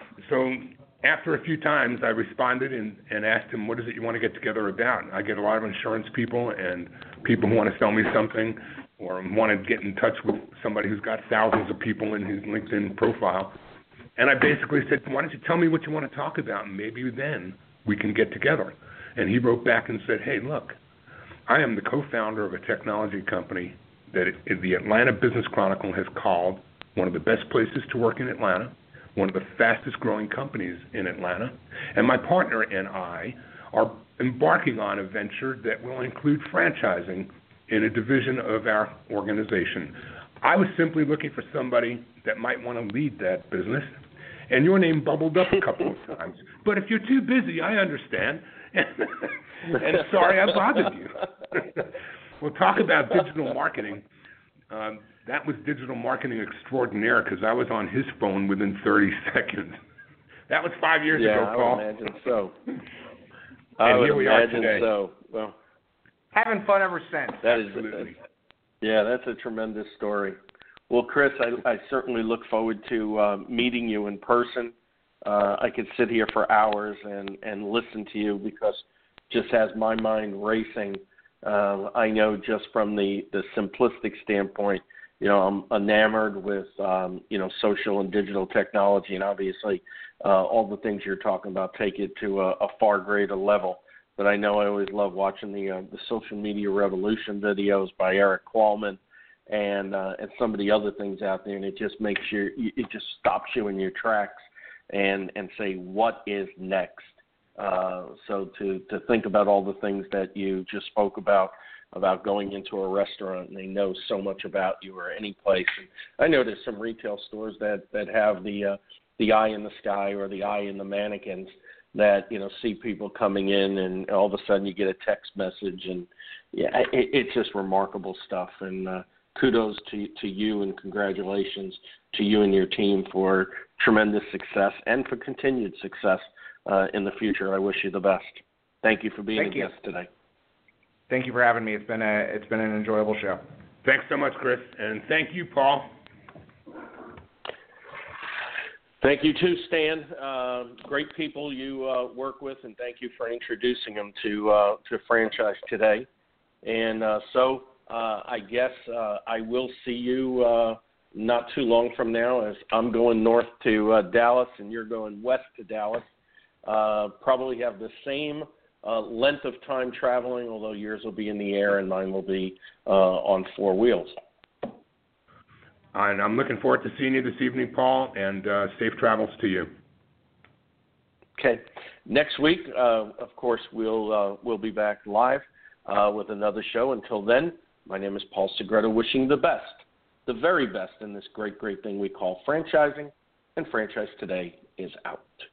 So after a few times, I responded and, and asked him, "What is it you want to get together about?" I get a lot of insurance people and people who want to sell me something or want to get in touch with somebody who's got thousands of people in his LinkedIn profile. And I basically said, "Why don't you tell me what you want to talk about, and maybe then we can get together." And he wrote back and said, "Hey, look, I am the co-founder of a technology company that it, the Atlanta Business Chronicle has called one of the best places to work in Atlanta, one of the fastest growing companies in Atlanta, and my partner and I are embarking on a venture that will include franchising in a division of our organization. I was simply looking for somebody that might want to lead that business, and your name bubbled up a couple of times. But if you're too busy, I understand. And sorry I bothered you." We'll talk about digital marketing. Um, that was digital marketing extraordinaire because I was on his phone within thirty seconds. That was five years
yeah,
ago, Paul.
I would imagine so.
And
I would
here we are
imagine
today.
so. Well,
Having fun ever since.
that is,
Absolutely.
yeah, that's a tremendous story. Well, Chris, I, I certainly look forward to uh, meeting you in person. Uh, I could sit here for hours and, and listen to you because just has my mind racing. Uh, I know just from the, the simplistic standpoint, you know, I'm enamored with, um, you know, social and digital technology, and obviously uh, all the things you're talking about take it to a, a far greater level. But I know I always love watching the uh, the social media revolution videos by Eric Qualman and uh, and some of the other things out there, and it just makes you, it just stops you in your tracks and, and say, what is next? Uh, so to, to think about all the things that you just spoke about, about going into a restaurant and they know so much about you or any place. And I know there's some retail stores that, that have the uh, the eye in the sky or the eye in the mannequins that, you know, see people coming in and all of a sudden you get a text message and yeah, it, it's just remarkable stuff. And uh, kudos to to you and congratulations to you and your team for tremendous success and for continued success uh, in the future. I wish you the best. Thank you for being
Thank
a
you.
guest today.
Thank you for having me. It's been a it's been an enjoyable show.
Thanks so much, Chris. And thank you, Paul.
Thank you too, Stan. Uh, great people you uh, work with, and thank you for introducing them to uh, to Franchise Today. And uh, so uh, I guess uh, I will see you uh, not too long from now, as I'm going north to uh, Dallas and you're going west to Dallas. Uh, probably have the same uh, length of time traveling, although yours will be in the air and mine will be uh, on four wheels.
And I'm looking forward to seeing you this evening, Paul, and uh, safe travels to you.
Okay. Next week, uh, of course, we'll uh, we'll be back live uh, with another show. Until then, my name is Paul Segreto, wishing the best, the very best in this great, great thing we call franchising. And Franchise Today is out.